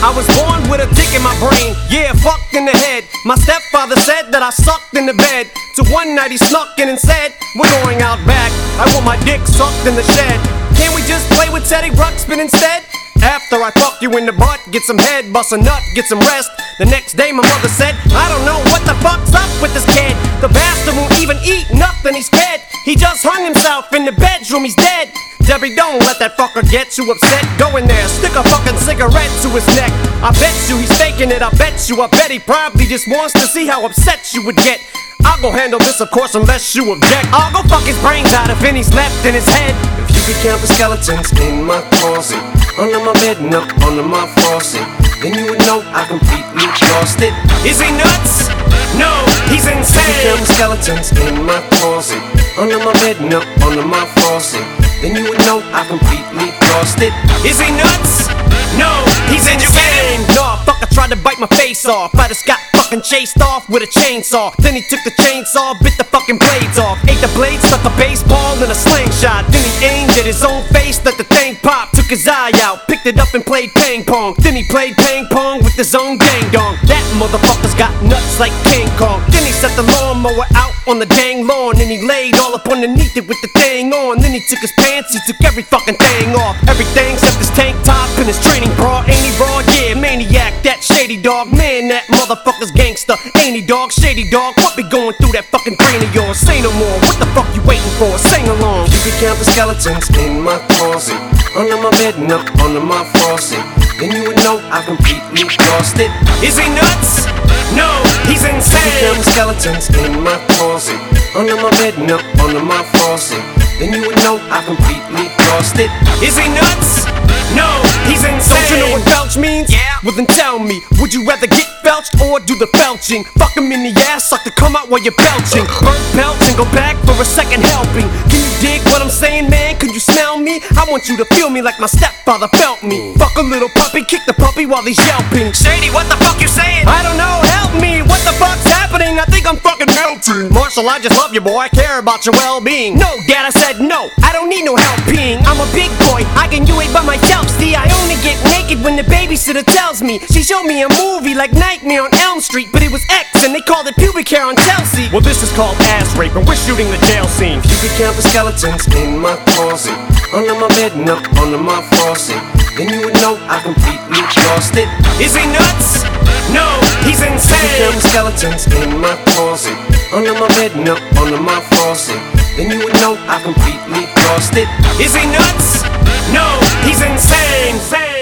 I was born with a dick in my brain, yeah, fucked in the head. My stepfather said that I sucked in the bed. So one night he snuck in and said, we're going out back, I want my dick sucked in the shed. Can't we just play with Teddy Ruxpin instead? After I fuck you in the butt, get some head, bust a nut, get some rest. The next day my mother said, I don't know what the fuck's up with this kid. The bastard won't even eat nothing, he's fed. He just hung himself in the bedroom, he's dead. Debbie, don't let that fucker get you upset. Go in there, stick a fucking cigarette to his neck. I bet you he's faking it, I bet he probably just wants to see how upset you would get. I'll go handle this, of course, unless you object. I'll go fuck his brains out if any's left in his head. If you could count the skeletons in my closet, under my bed and up under my faucet, then you would know I completely lost it. Is he nuts? No, he's insane. If you count the skeletons in my closet, under my bed and up under my faucet, then you would know I completely lost it. Is he nuts? No, he's insane. No, fuck, I tried to bite my face off. I just got fucking chased off with a chainsaw. Then he took the chainsaw, bit the fucking blades off. Ate the blade, stuck a baseball in a slingshot. Then he aimed at his own face, let the thing pop. Took his eye out, picked it up and played ping pong. Then he played ping pong with his own dang dong. That motherfucker's got nuts like King Kong. Then he set the lawnmower out on the dang lawn, and he laid all up underneath it with the thing on. Then he took his pants, he took every fucking thing off. Everything except his tank top and his training bra. Ain't he raw? Yeah, maniac, that shady dog. Man, that motherfucker's gangster. Ain't he dog? Shady dog. What be going through that fucking brain of yours? Say no more, what the fuck you waiting for? Sing along. You can count the skeletons in my closet, under my bed and up under my faucet, then you would know I completely lost it. Is he nuts? No, he's insane. You can count the skeletons in my closet, under my bed and up under my faucet, then you would know I completely lost it. Is he nuts? No, he's insane. Don't you know what belch means? Yeah. Well then tell me, would you rather get belched or do the belching? Fuck him in the ass, suck to come out while you're belching. Burn belch and go back for a second helping. Can you dig what I'm saying, man? Can you smell me? I want you to feel me like my stepfather felt me. Fuck a little puppy, kick the puppy while he's yelping. Shady, what the fuck you saying? I don't know, help me. What the fuck's happening? I think I'm fucking melting. Marshall, I just love you, boy. I care about your well-being. No, Dad, I said no. I don't need no help peeing. I'm a big boy, I can do it by myself. See, I only get naked when the babysitter tells me. She showed me a movie like Nightmare on Elm Street, but it was X and they called it pubic hair on Chelsea. Well, this is called ass rape and we're shooting the jail scene. You can count the skeletons in my closet, under my bed and up under my faucet, then you would know I completely lost it. Is he nuts? No, he's insane. You can count the skeletons in my closet, under my bed and up under my faucet, then you would know I completely lost it. Is he nuts? No, he's insane.